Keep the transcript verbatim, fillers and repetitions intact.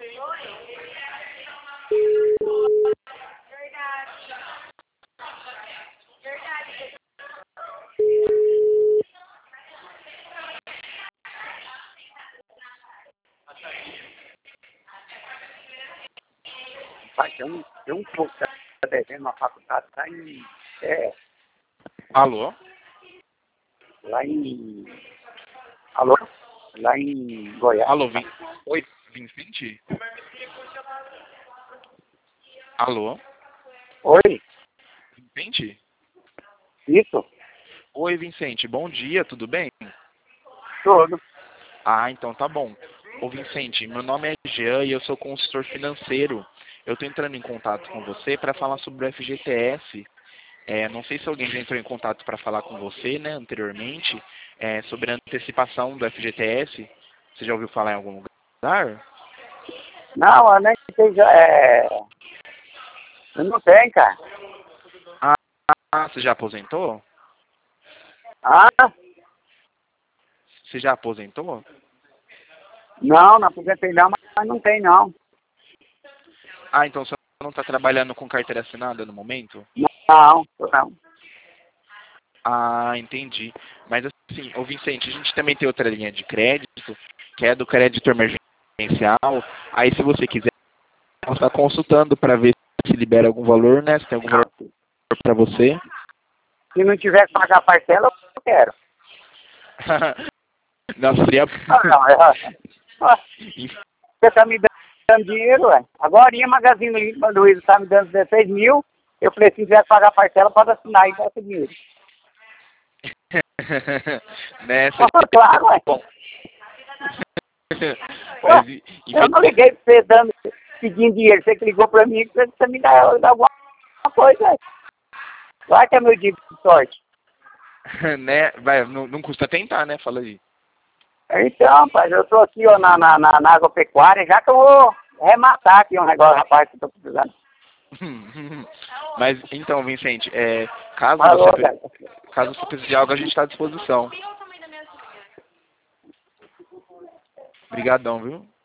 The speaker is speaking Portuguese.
Pai, tem um, tem um pouco que está devendo na faculdade, está em. É, Alô? lá em. Alô? Lá em Goiás. Alô, Vin... Oi, Vicente? Alô? Oi? Vicente? Isso? Oi, Vicente, bom dia, tudo bem? Tudo. Ah, então tá bom. Ô, Vicente, meu nome é Jean e eu sou consultor financeiro. Eu tô entrando em contato com você para falar sobre o F G T S. É, não sei se alguém já entrou em contato para falar com você, né, anteriormente, é, sobre a antecipação do F G T S. Você já ouviu falar em algum lugar? Não, eu nem sei. já- É... Eu não tenho, cara. Ah, ah, você já aposentou? Ah? Você já aposentou? Não, não aposentei não, mas não tem não. Ah, então você não está trabalhando com carteira assinada no momento? Não, não. Ah, entendi. Mas assim, ô Vicente, a gente também tem outra linha de crédito, que é do crédito emergencial. Aí se você quiser, você está consultando para ver se libera algum valor, né? Se tem algum valor para você. Se não tiver que pagar parcela, eu quero. Não, seria... Ah, não, é... Você está me dando dinheiro, ué. Agora a Magazine Luiza está me dando dezesseis mil. Eu falei, se tiver que pagar parcela, pode assinar e dá dinheiro. Nessa... Ah, claro, ué. Bom. Ué, Mas, eu não infelizmente... liguei para você dando, pedindo dinheiro. Você que ligou para mim, que você me dá, dá alguma coisa, ué. Vai que é meu dia de sorte. né? Vai, não, não custa tentar, né? Fala aí. Então, rapaz, eu tô aqui, ó, na, na, na, na agropecuária, já que eu vou rematar aqui um negócio, rapaz, que eu tô precisando. Mas, então, Vicente, é, caso, Falou, você, cara. caso você precise de algo, a gente está à disposição. Obrigadão, viu?